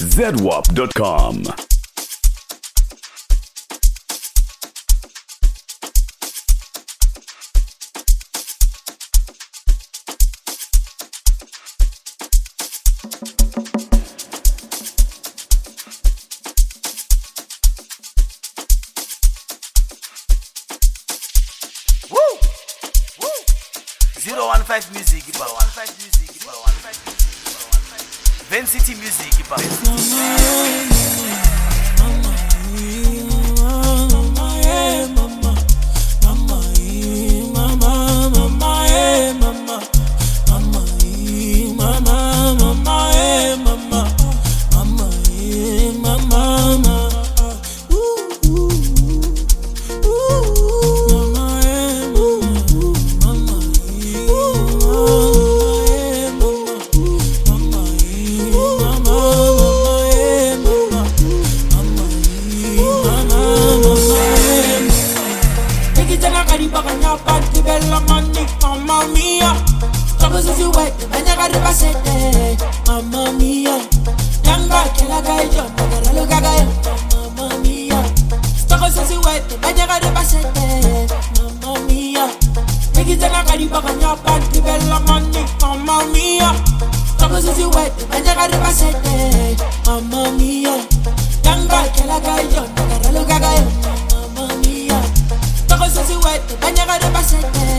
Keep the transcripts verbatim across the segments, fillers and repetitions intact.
zedwap dot com. zero one five music, zero one five music, zero one five music, zero one five. Ven City music, mamma mia, come se si vuoi, venga a ripasete, mamma mia, yanga che la gaio, magari lo cagaio, mamma mia, sto cosa si vuoi, venga a ripasete, mamma mia, e chi te la caripa con la parte bella mani, mamma mia, come se si vuoi, venga a ripasete, mamma mia, yanga che la gaio, magari lo cagaio, mamma mia, sto cosa si vuoi, venga a ripasete.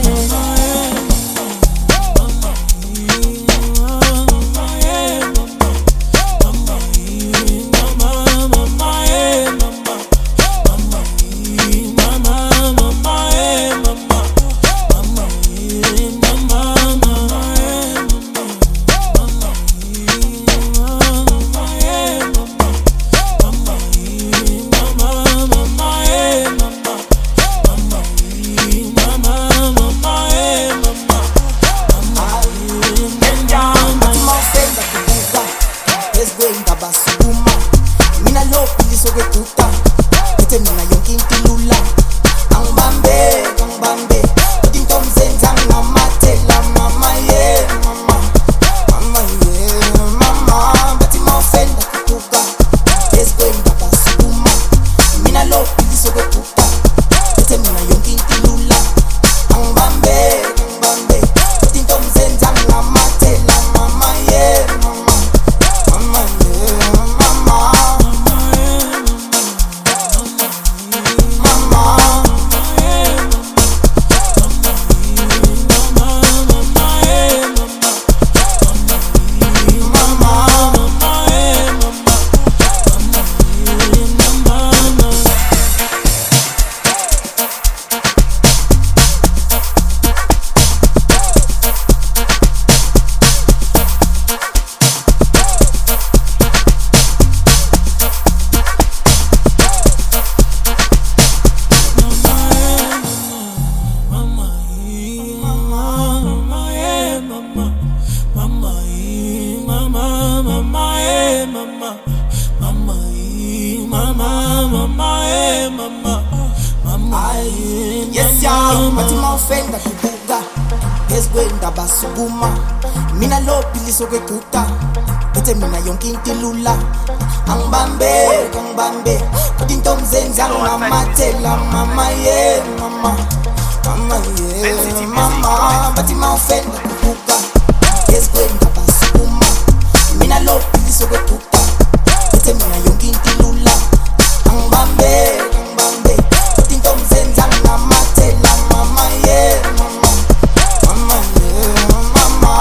Yes, y'all, but I'm offended to Buga. Yes, when the Basuguma. Mina lo pili so ke kuta. Ete mina yonkin tilula. Ang bambe, ang bambe. Kutin tom zenza na matela mama ye, mama. Mama ye, mama. But I'm offended to Buga. Yes, when the Basuguma. Mina lo pili so ke kuta. Ete mina yonkin tilula. Ang bambe, ang bambe. Kutin tom zenza na matela mama ye, mama. Mama ye, mama.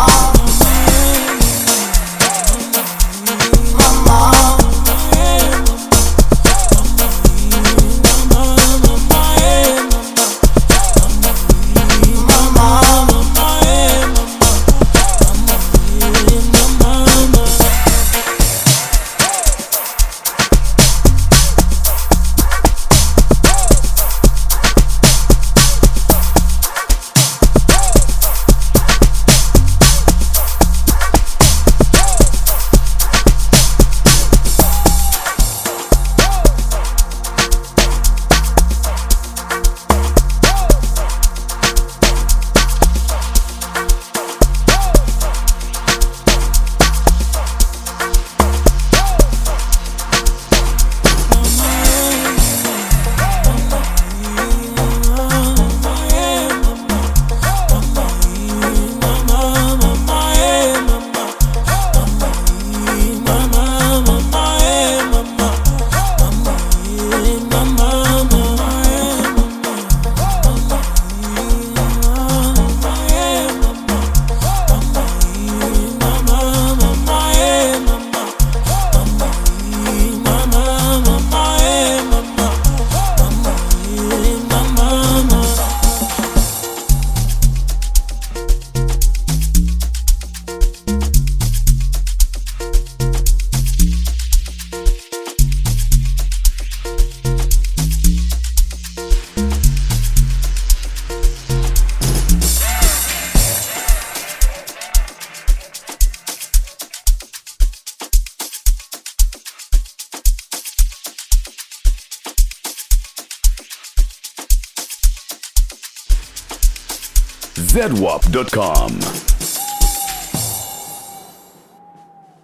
Z W A P dot com.